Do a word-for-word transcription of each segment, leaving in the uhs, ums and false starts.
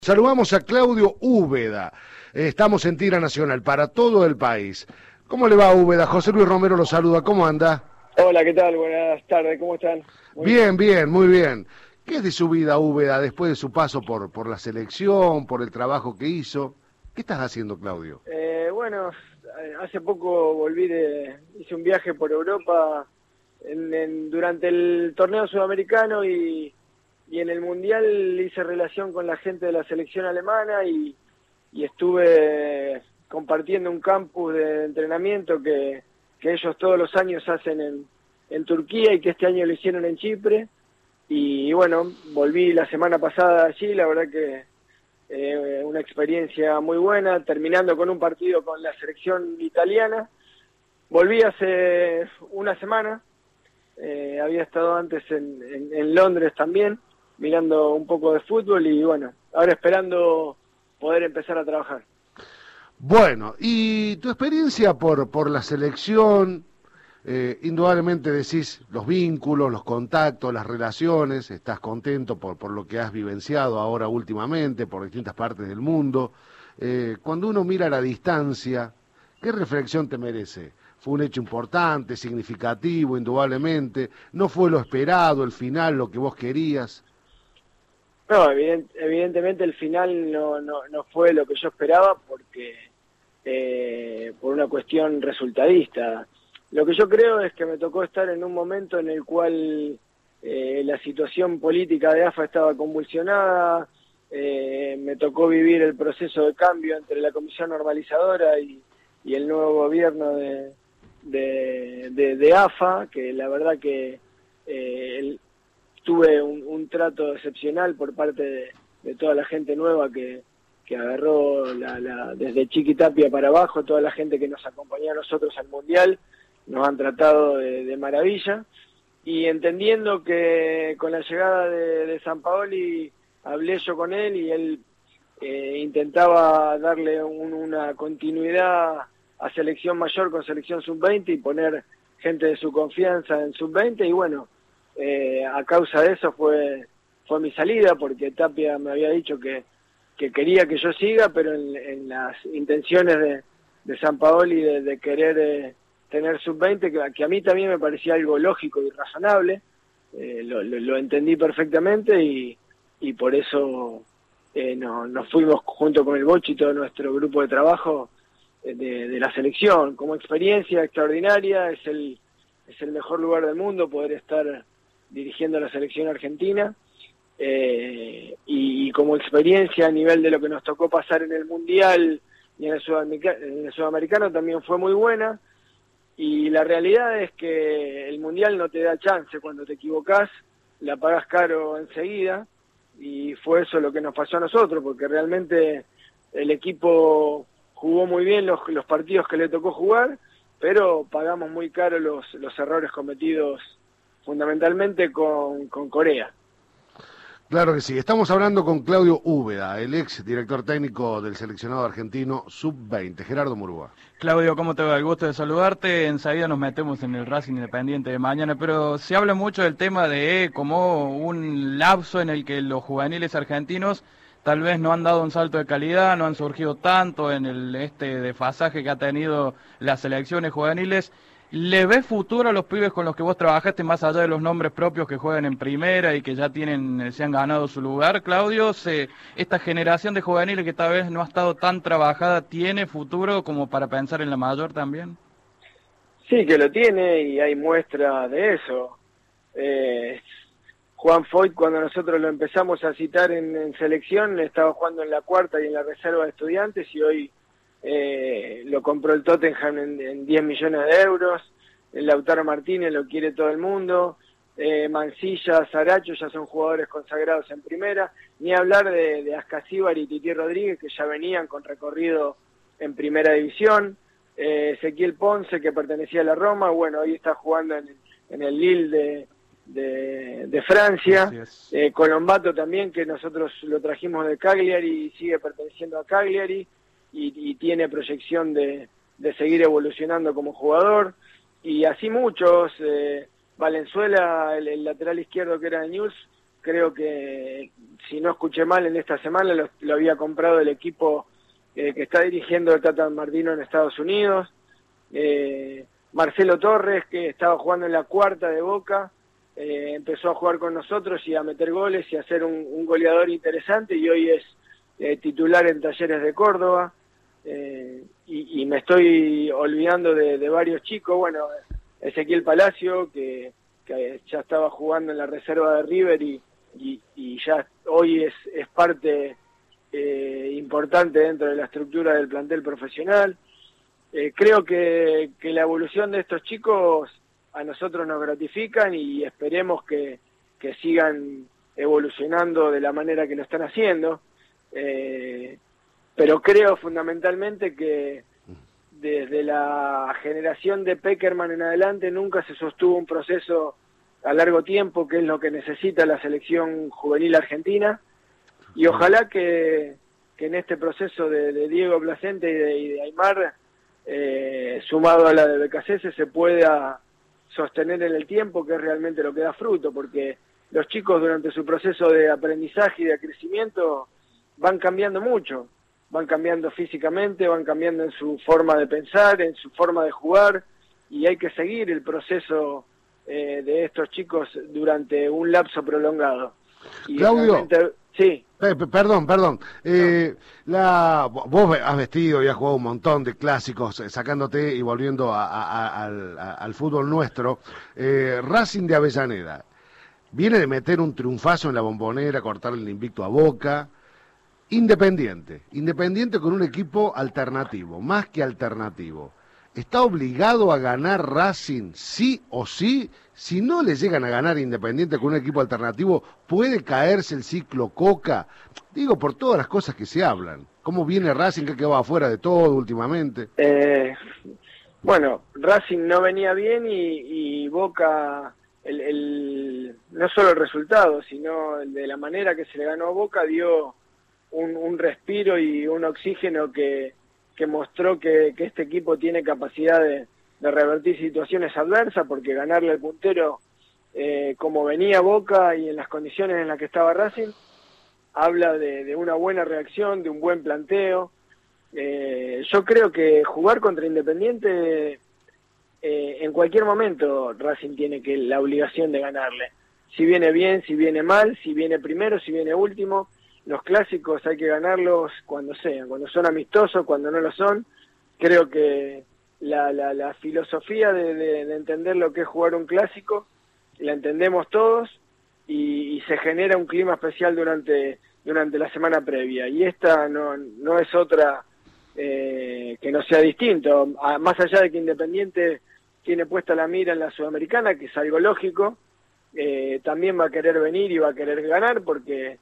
Saludamos a Claudio Úbeda. Estamos en Tira Nacional para todo el país. ¿Cómo le va, Úbeda? José Luis Romero lo saluda. ¿Cómo anda? Hola, ¿qué tal? Buenas tardes, ¿cómo están? Muy bien, bien, bien, muy bien. ¿Qué es de su vida, Úbeda, después de su paso por, por la selección, por el trabajo que hizo? ¿Qué estás haciendo, Claudio? Eh, bueno, hace poco volví de... hice un viaje por Europa en, en, durante el torneo sudamericano y, y en el Mundial hice relación con la gente de la selección alemana y, y estuve compartiendo un campus de entrenamiento que, que ellos todos los años hacen en, en Turquía y que este año lo hicieron en Chipre. Y bueno, volví la semana pasada allí, la verdad que eh, una experiencia muy buena, terminando con un partido con la selección italiana. Volví hace una semana, eh, había estado antes en, en, en Londres también, mirando un poco de fútbol y bueno, ahora esperando poder empezar a trabajar. Bueno, y tu experiencia por, por la selección, eh, indudablemente decís los vínculos, los contactos, las relaciones, estás contento por, por lo que has vivenciado ahora últimamente, por distintas partes del mundo. Eh, cuando uno mira a la distancia, ¿qué reflexión te merece? Fue un hecho importante, significativo, indudablemente, no fue lo esperado, el final, lo que vos querías. No, evident, evidentemente el final no, no, no fue lo que yo esperaba porque eh, por una cuestión resultadista. Lo que yo creo es que me tocó estar en un momento en el cual eh, la situación política de A F A estaba convulsionada, eh, me tocó vivir el proceso de cambio entre la Comisión Normalizadora y, y el nuevo gobierno de, de, de, de A F A, que la verdad que eh, el, tuve un, un trato excepcional por parte de, de toda la gente nueva que, que agarró la, la, desde Chiquitapia para abajo, toda la gente que nos acompañó a nosotros al Mundial, nos han tratado de, de maravilla, y entendiendo que con la llegada de, de Sampaoli hablé yo con él y él eh, intentaba darle un, una continuidad a selección mayor con selección sub veinte y poner gente de su confianza en sub veinte, y bueno, Eh, a causa de eso fue fue mi salida, porque Tapia me había dicho que, que quería que yo siga, pero en, en las intenciones de, de Sampaoli de, de querer eh, tener sub veinte, que, que a mí también me parecía algo lógico y razonable, eh, lo, lo, lo entendí perfectamente y, y por eso eh, no, nos fuimos junto con el Bochi y todo nuestro grupo de trabajo eh, de, de la selección. Como experiencia extraordinaria, es el, es el mejor lugar del mundo poder estar dirigiendo a la selección argentina, eh, y, y como experiencia a nivel de lo que nos tocó pasar en el Mundial y en el, Sudamericano, en el Sudamericano también fue muy buena, y la realidad es que el Mundial no te da chance, cuando te equivocás la pagás caro enseguida, y fue eso lo que nos pasó a nosotros, porque realmente el equipo jugó muy bien los, los partidos que le tocó jugar, pero pagamos muy caro los, los errores cometidos fundamentalmente con, con Corea. Claro que sí. Estamos hablando con Claudio Úbeda, el ex director técnico del seleccionado argentino sub veinte, Gerardo Murúa. Claudio, ¿cómo te va? El gusto de saludarte. Enseguida nos metemos en el Racing Independiente de mañana, pero se habla mucho del tema de como un lapso en el que los juveniles argentinos tal vez no han dado un salto de calidad, no han surgido tanto en el este desfasaje que ha tenido las selecciones juveniles. ¿Le ves futuro a los pibes con los que vos trabajaste, más allá de los nombres propios que juegan en primera y que ya tienen, se han ganado su lugar, Claudio? Se, esta generación de juveniles que tal vez no ha estado tan trabajada, ¿tiene futuro como para pensar en la mayor también? Sí, que lo tiene, y hay muestra de eso. Eh, Juan Foyt, cuando nosotros lo empezamos a citar en, en selección, estaba jugando en la cuarta y en la reserva de Estudiantes, y hoy Eh, lo compró el Tottenham en, en diez millones de euros. El Lautaro Martínez lo quiere todo el mundo, eh, Mancilla, Saracho ya son jugadores consagrados en primera, ni hablar de, de Ascasíbar y Titi Rodríguez, que ya venían con recorrido en primera división. eh, Ezequiel Ponce, que pertenecía a la Roma, bueno, hoy está jugando en, en el Lille de, de, de Francia. eh, Colombato también, que nosotros lo trajimos de Cagliari y sigue perteneciendo a Cagliari, Y, y tiene proyección de, de seguir evolucionando como jugador, y así muchos. eh, Valenzuela, el, el lateral izquierdo que era de News, creo que, si no escuché mal, en esta semana lo, lo había comprado el equipo eh, que está dirigiendo el Tata Martino en Estados Unidos. Eh, Marcelo Torres, que estaba jugando en la cuarta de Boca, eh, empezó a jugar con nosotros y a meter goles y a ser un, un goleador interesante, y hoy es eh, titular en Talleres de Córdoba. Eh, y, y me estoy olvidando de, de varios chicos. Bueno, Ezequiel Palacio, que, que ya estaba jugando en la reserva de River y, y, y ya hoy es, es parte eh, importante dentro de la estructura del plantel profesional. Eh, creo que, que la evolución de estos chicos a nosotros nos gratifican, y esperemos que, que sigan evolucionando de la manera que lo están haciendo. Eh, pero creo fundamentalmente que desde la generación de Peckerman en adelante nunca se sostuvo un proceso a largo tiempo, que es lo que necesita la selección juvenil argentina, y ojalá que, que en este proceso de, de Diego Placente y de, y de Aymar, eh, sumado a la de Becasese, se pueda sostener en el tiempo, que es realmente lo que da fruto, porque los chicos durante su proceso de aprendizaje y de crecimiento van cambiando mucho. Van cambiando físicamente, van cambiando en su forma de pensar, en su forma de jugar, y hay que seguir el proceso eh, de estos chicos durante un lapso prolongado. Y Claudio, realmente, sí. Eh, perdón, perdón. Eh, no. la, vos has vestido y has jugado un montón de clásicos, eh, sacándote y volviendo a, a, a, al, a, al fútbol nuestro. Eh, Racing de Avellaneda viene de meter un triunfazo en la Bombonera, cortarle el invicto a Boca. Independiente, Independiente con un equipo alternativo, más que alternativo. ¿Está obligado a ganar Racing sí o sí? Si no le llegan a ganar Independiente con un equipo alternativo, ¿puede caerse el ciclo Coca? Digo, por todas las cosas que se hablan. ¿Cómo viene Racing, que quedó afuera de todo últimamente? Eh, bueno, Racing no venía bien, y, y Boca, el, el, no solo el resultado, sino el de la manera que se le ganó a Boca, dio Un, un respiro y un oxígeno que, que mostró que, que este equipo tiene capacidad de, de revertir situaciones adversas, porque ganarle al puntero eh, como venía Boca y en las condiciones en las que estaba Racing, habla de, de una buena reacción, de un buen planteo. Eh, yo creo que jugar contra Independiente, eh, en cualquier momento Racing tiene que la obligación de ganarle. Si viene bien, si viene mal, si viene primero, si viene último. Los clásicos hay que ganarlos cuando sean, cuando son amistosos, cuando no lo son. Creo que la, la, la filosofía de, de, de entender lo que es jugar un clásico, la entendemos todos, y, y se genera un clima especial durante, durante la semana previa. Y esta no, no es otra eh, que no sea distinto. A, más allá de que Independiente tiene puesta la mira en la Sudamericana, que es algo lógico, eh, también va a querer venir y va a querer ganar, porque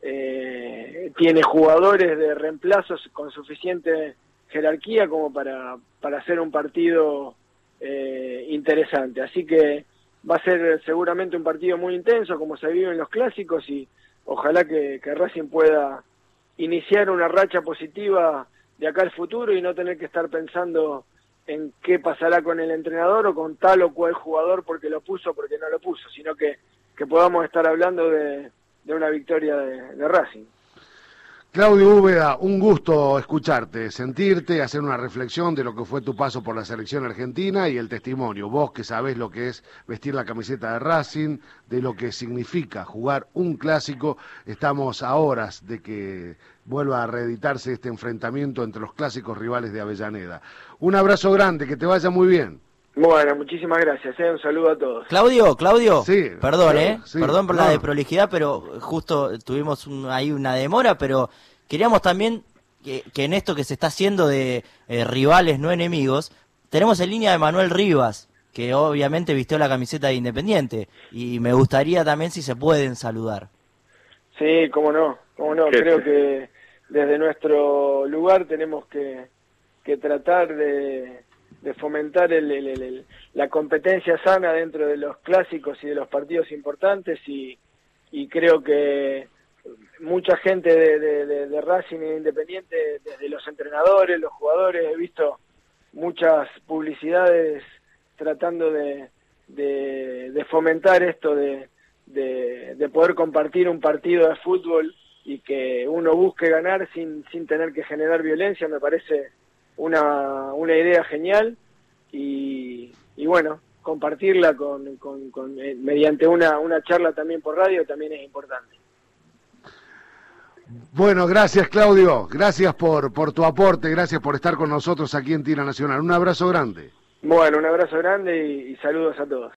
Eh, tiene jugadores de reemplazos con suficiente jerarquía como para, para hacer un partido eh, interesante. Así que va a ser seguramente un partido muy intenso, como se vive en los clásicos, y ojalá que, que Racing pueda iniciar una racha positiva de acá al futuro y no tener que estar pensando en qué pasará con el entrenador o con tal o cual jugador, porque lo puso o porque no lo puso, sino que, que podamos estar hablando de de una victoria de, de Racing. Claudio Úbeda, un gusto escucharte, sentirte, hacer una reflexión de lo que fue tu paso por la selección argentina y el testimonio. Vos que sabés lo que es vestir la camiseta de Racing, de lo que significa jugar un clásico. Estamos a horas de que vuelva a reeditarse este enfrentamiento entre los clásicos rivales de Avellaneda. Un abrazo grande, que te vaya muy bien. Bueno, muchísimas gracias, ¿eh? Un saludo a todos. Claudio, Claudio, sí, perdón, ¿eh? Sí, perdón por no. la desprolijidad, pero justo tuvimos un, ahí una demora, pero queríamos también que, que en esto que se está haciendo de eh, rivales, no enemigos, tenemos en línea de Manuel Rivas, que obviamente vistió la camiseta de Independiente, y me gustaría también si se pueden saludar. Sí, cómo no, cómo no, creo que desde nuestro lugar tenemos que, que tratar de... de fomentar el, el, el, la competencia sana dentro de los clásicos y de los partidos importantes, y, y creo que mucha gente de, de, de, de Racing e Independiente, desde los entrenadores, los jugadores, he visto muchas publicidades tratando de, de, de fomentar esto de, de, de poder compartir un partido de fútbol y que uno busque ganar sin, sin tener que generar violencia, me parece una, una idea genial y, y bueno, compartirla con, con, con eh, mediante una, una charla también por radio también es importante. Bueno, gracias Claudio, gracias por, por tu aporte, gracias por estar con nosotros aquí en Tira Nacional. Un abrazo grande. Bueno, un abrazo grande y, y saludos a todos.